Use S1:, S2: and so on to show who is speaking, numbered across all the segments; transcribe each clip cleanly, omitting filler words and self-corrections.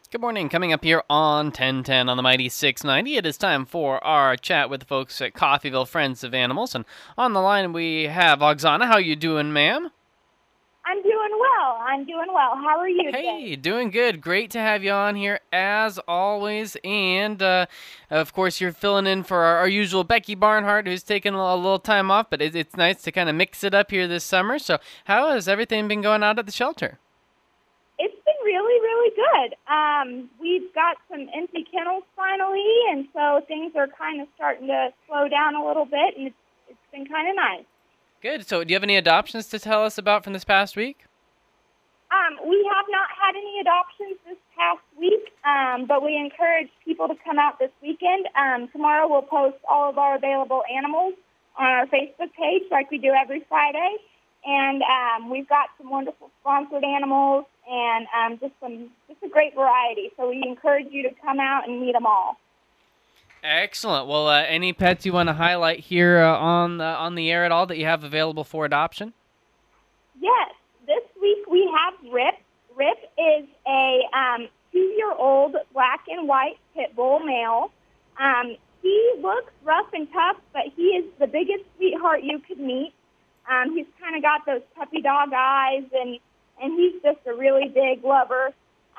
S1: Good morning. Coming up here on 1010 on the Mighty 690, it is time for our chat with the folks at Coffeyville Friends of Animals. And on the line we have Oksana. How you doing, ma'am?
S2: I'm doing well. How are you today?
S1: Hey, doing good. Great to have you on here as always. And, of course, you're filling in for our usual Becky Barnhart, who's taking a little time off, but it's nice to kind of mix it up here this summer. So how has everything been going out at the shelter?
S2: It's been really, really good. We've got some empty kennels finally, and so things are kind of starting to slow down a little bit, and it's been kind of nice.
S1: Good. So do you have any adoptions to tell us about from this past week?
S2: We have not had any adoptions this past week, but we encourage people to come out this weekend. Tomorrow we'll post all of our available animals on our Facebook page like we do every Friday. And we've got some wonderful sponsored animals and just a great variety. So we encourage you to come out and meet them all.
S1: Excellent. Well, any pets you want to highlight here on the air at all that you have available for adoption?
S2: Yes, this week we have Rip. Rip is a 2-year-old black and white pit bull male. He looks rough and tough, but he is the biggest sweetheart you could meet. He's kind of got those puppy dog eyes, and he's just a really big lover.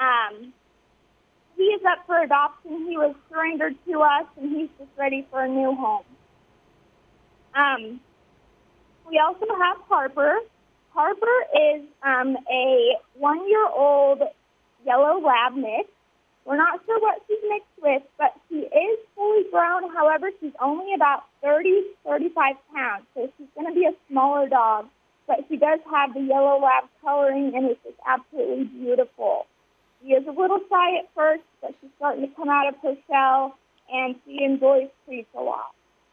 S2: He is up for adoption. He was surrendered to us, and he's just ready for a new home. We also have Harper. Harper is a 1-year-old yellow lab mix. We're not sure what she's mixed with, but she is fully grown. However, she's only about 35 pounds, so she's going to be a smaller dog. But she does have the yellow lab coloring, and it's just absolutely beautiful. She is a little shy at first, but she's starting to come out of her shell, and she enjoys treats a lot.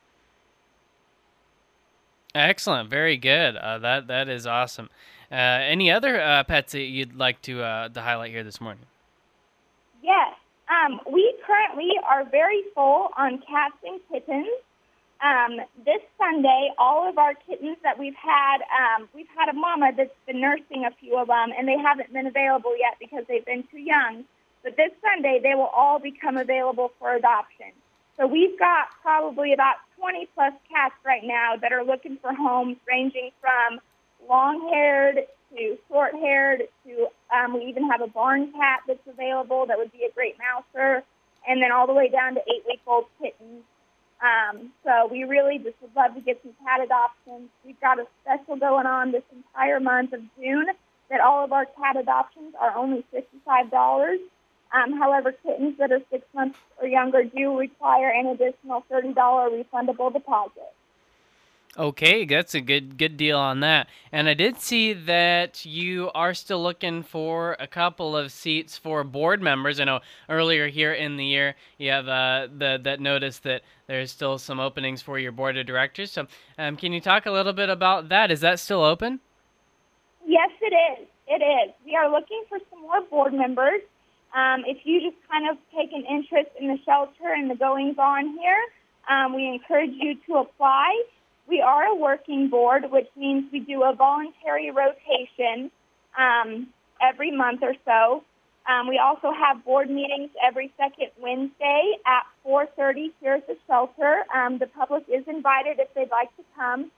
S1: Excellent. Very good. That is awesome. Any other pets that you'd like to highlight here this morning?
S2: Yes. We currently are very full on cats and kittens. This Sunday, all of our kittens that we've had a mama that's been nursing a few of them, and they haven't been available yet because they've been too young. But this Sunday, they will all become available for adoption. So we've got probably about 20-plus cats right now that are looking for homes ranging from long-haired to short-haired to we even have a barn cat that's available that would be a great mouser, and then all the way down to 8-week-old kittens. So we really just would love to get some cat adoptions. We've got a special going on this entire month of June that all of our cat adoptions are only $55. However, kittens that are 6 months or younger do require an additional $30 refundable deposit.
S1: Okay, that's a good deal on that. And I did see that you are still looking for a couple of seats for board members. I know earlier here in the year you have that notice that there's still some openings for your board of directors. So can you talk a little bit about that? Is that still open?
S2: Yes, it is. It is. We are looking for some more board members. If you just kind of take an interest in the shelter and the goings-on here, we encourage you to apply. We are a working board, which means we do a voluntary rotation every month or so. We also have board meetings every second Wednesday at 4:30 here at the shelter. The public is invited if they'd like to come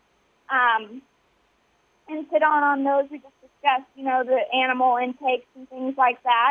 S2: and sit on those. We just discuss, the animal intakes and things like that.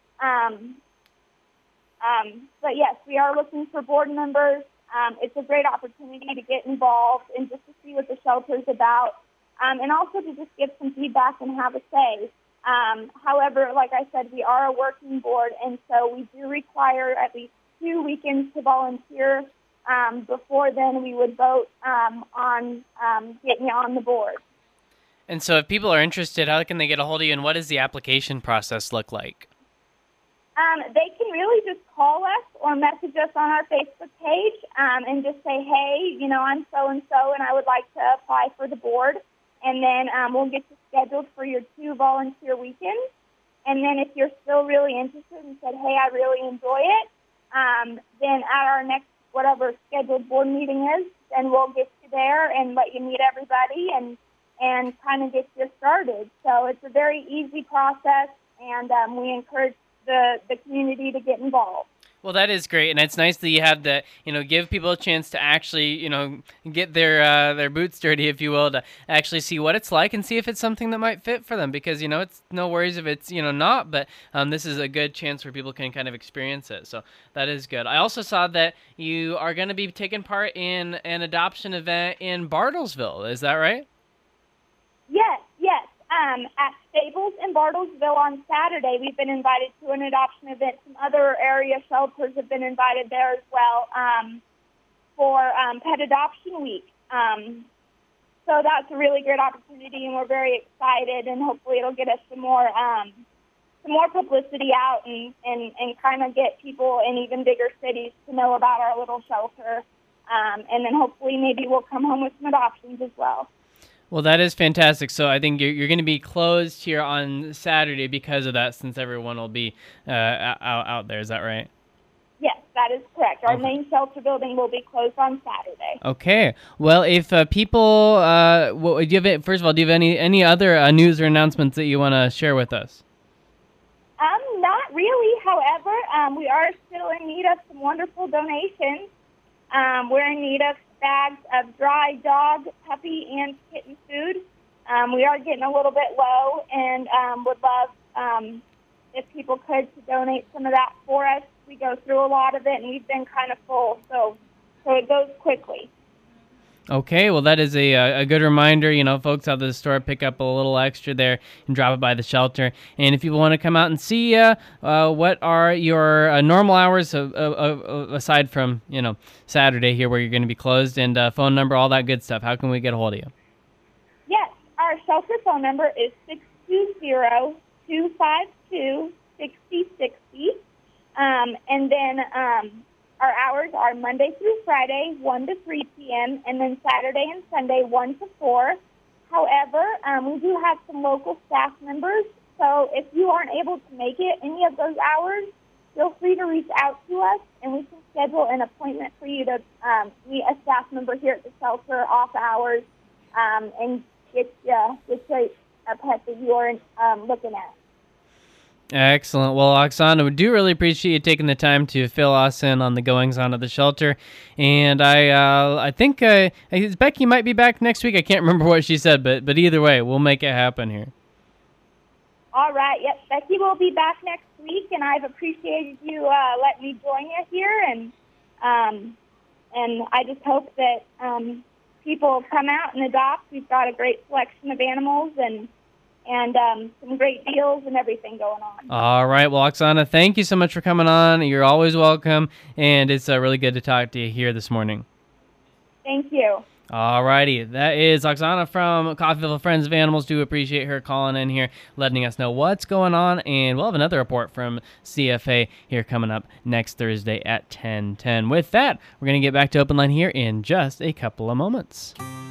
S2: But yes, we are looking for board members. It's a great opportunity to get involved and just to see what the shelter is about, and also to just give some feedback and have a say. However, like I said, we are a working board, and so we do require at least 2 weekends to volunteer. Before then, we would vote on getting you on the board.
S1: And so if people are interested, how can they get a hold of you, and what does the application process look like?
S2: They can really just call us or message us on our Facebook page and just say, hey, I'm so-and-so, and I would like to apply for the board. And then we'll get you scheduled for your 2 volunteer weekends. And then if you're still really interested and said, hey, I really enjoy it, then at our next whatever scheduled board meeting is, then we'll get you there and let you meet everybody and kind of get you started. So it's a very easy process, and we encourage the community to get involved.
S1: Well, that is great, and it's nice that you have the, give people a chance to actually, get their boots dirty, if you will, to actually see what it's like and see if it's something that might fit for them. Because it's no worries if it's not, but this is a good chance where people can kind of experience it. So that is good. I also saw that you are going to be taking part in an adoption event in Bartlesville. Is that right?
S2: Yes. At Stables in Bartlesville on Saturday, we've been invited to an adoption event. Some other area shelters have been invited there as well for Pet Adoption Week. So that's a really great opportunity, and we're very excited, and hopefully it'll get us some more publicity out and kind of get people in even bigger cities to know about our little shelter. And then hopefully maybe we'll come home with some adoptions as well.
S1: Well, that is fantastic. So I think you're going to be closed here on Saturday because of that, since everyone will be out there. Is that right?
S2: Yes, that is correct. Our main shelter building will be closed on Saturday.
S1: Okay. Well, if people, do you have, first of all, do you have any other news or announcements that you want to share with us?
S2: Not really. However, we are still in need of some wonderful donations. We're in need of bags of dry dog, puppy, and kitten food. We are getting a little bit low, and would love if people could to donate some of that for us. We go through a lot of it, and we've been kind of full, so it goes quickly.
S1: Okay, well, that is a good reminder. Folks out of the store, pick up a little extra there and drop it by the shelter. And if people want to come out and see you, what are your normal hours aside from, Saturday here where you're going to be closed, and phone number, all that good stuff? How can we get a hold of you?
S2: Yes, our shelter phone number is 620-252-6060. And then our hours are Monday through Friday, 1 to 3 p.m., and then Saturday and Sunday, 1 to 4. However, we do have some local staff members, so if you aren't able to make it any of those hours, feel free to reach out to us, and we can schedule an appointment for you to meet a staff member here at the shelter off hours and get you a pet that you are looking at.
S1: Excellent. Well, Oksana, we do really appreciate you taking the time to fill us in on the goings-on of the shelter. And I think Becky might be back next week. I can't remember what she said, but either way, we'll make it happen here.
S2: All right. Yes, Becky will be back next week, and I've appreciated you letting me join you here. And I just hope that people come out and adopt. We've got a great selection of animals and some great deals and everything going on. All
S1: right. Well, Oksana, thank you so much for coming on. You're always welcome, and it's really good to talk to you here this morning.
S2: Thank you.
S1: All righty. That is Oksana from Coffeyville Friends of Animals. Do appreciate her calling in here, letting us know what's going on, and we'll have another report from CFA here coming up next Thursday at 10:10. With that, we're going to get back to Open Line here in just a couple of moments.